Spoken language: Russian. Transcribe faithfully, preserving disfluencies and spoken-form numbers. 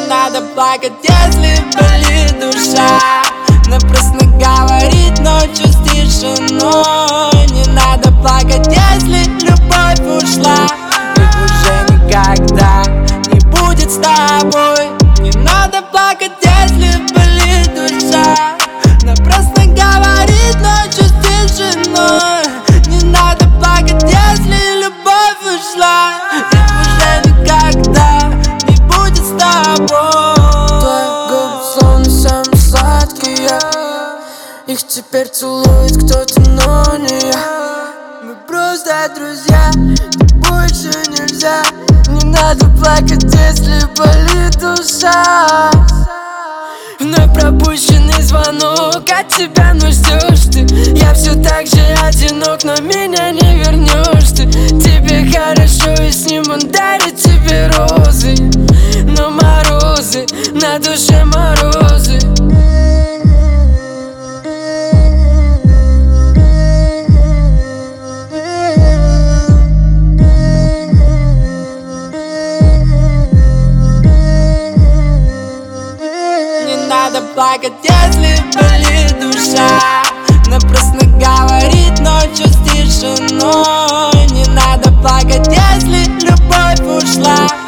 надо плакать, если болит душа. Напрасно говорить ночью с тишиной. Не надо плакать, если любовь ушла. Их уже никогда не будет с тобой. Не надо плакать, если болит душа. Напрасно говорить ночью с тишиной. Не надо плакать, если любовь ушла. Их уже никогда не будет с тобой. Твои губы словно самые сладкие. Их теперь целует кто-то, но не я. Мы просто друзья, больше нельзя. Не надо плакать, если болит душа. Вновь пропущенный звонок от тебя, но ждешь ты. Я все так же одинок, но меня не вернешь ты. Тебе хорошо, и с ним он дарит тебе розы. Но морозы, на душе морозы. Не надо плакать, если болит душа. Напрасно говорить ночью с тишиной. Не надо плакать, если любовь ушла.